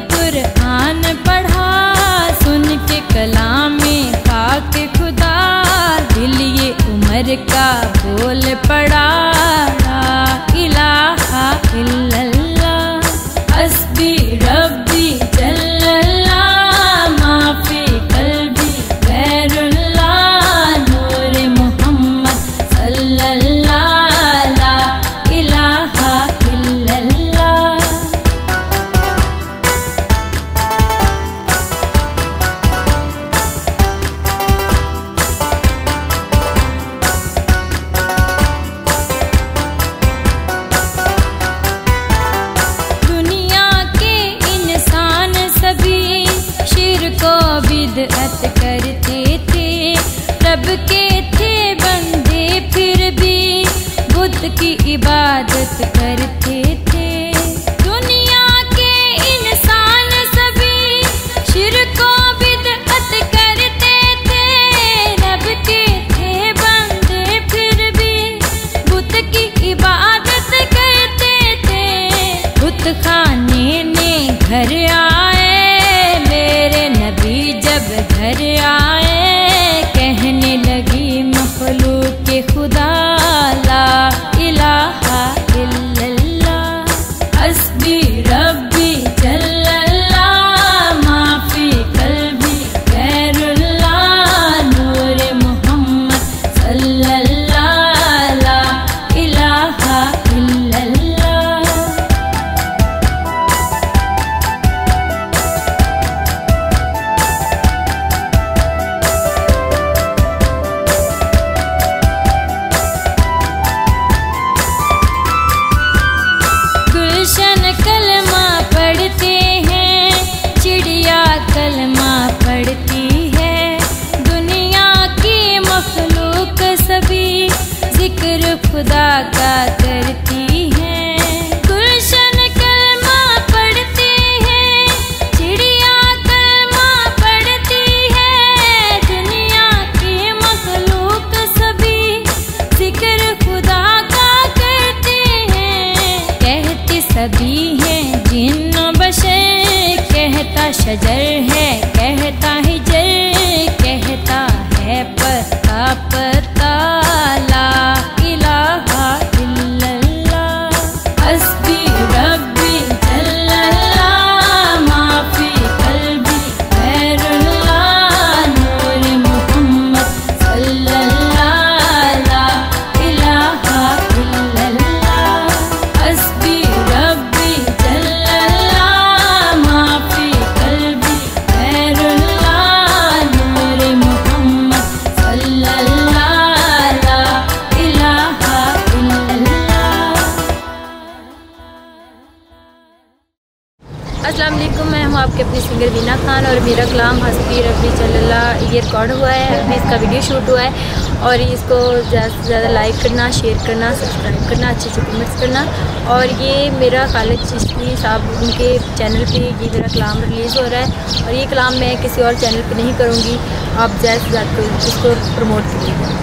कुरान पढ़ा, सुन के कलामे पाक खुदा, दिल ये उमर का बोल पड़ा, ला इलाहा इल्लल्लाह हस्बी रब्बी जल्लल्लाह, माफी कल्बी गैरुल्लाह, नूर मुहम्मद सल्लल्लाह, ला इलाहा इल्लल्लाह। बिदअत करते थे, रब के थे बंदे फिर भी बुत की इबादत करते थे। दुनिया के इंसान सभी शिर्क को बिदअत करते थे, रब के थे बंदे फिर भी बुत की इबादत करते थे। बुत खाने ने घर आए, मेरे नबी जब घर आए, कहने लगी मखलूक के खुदा, ला इलाहा इल्लल्लाह हस्बी रब्बी जल्लल्लाह, माफी कल्बी गैरुल्लाह, नूर मुहम्मद सल्लल्लाह, ला इलाहा इल्लल्लाह। गुलशन कलमा पढ़ते हैं, चिड़िया कलमा पढ़ती है, दुनिया की मखलूक सभी जिक्र खुदा का करती है। गुलशन कलमा पढ़ते हैं, चिड़िया कलमा पढ़ती है, दुनिया की मखलूक सभी जिक्र खुदा का करती है। कहते सभी हैं जिन्न बशर, कहता शजर है, कहता हिजर, कहता है पत्ता पत्ता, ला इलाहा इल्लल्लाह हस्बी रब्बी जल्लल्लाह, माफी कल्बी गैरुल्लाह, नूर मुहम्मद सल्लल्लाह, ला इलाहा इल्लल्लाह हस्बी रब्बी जल्लल्लाह, माफी कल्बी गैरुल्लाह, नूर मुहम्मद सल्लल्लाह, ला इलाहा इल्लल्लाह। अस्सलाम वालेकुम, मैं हूँ आपके अपनी सिंगर वीना खान और मेरा कलाम हस्बी रब्बी जल्लल्लाह ये रिकॉर्ड हुआ है, अभी इसका वीडियो शूट हुआ है। और इसको ज़्यादा से ज़्यादा लाइक करना, शेयर करना, सब्सक्राइब करना, अच्छे अच्छे कमेंट्स करना। और ये मेरा खालिद चिश्ती साहब उनके चैनल पे ये मेरा कलाम रिलीज़ हो रहा है, और ये कलाम मैं किसी और चैनल पे नहीं करूँगी। आप ज़्यादा से ज़्यादा इसको प्रमोट करिएगा।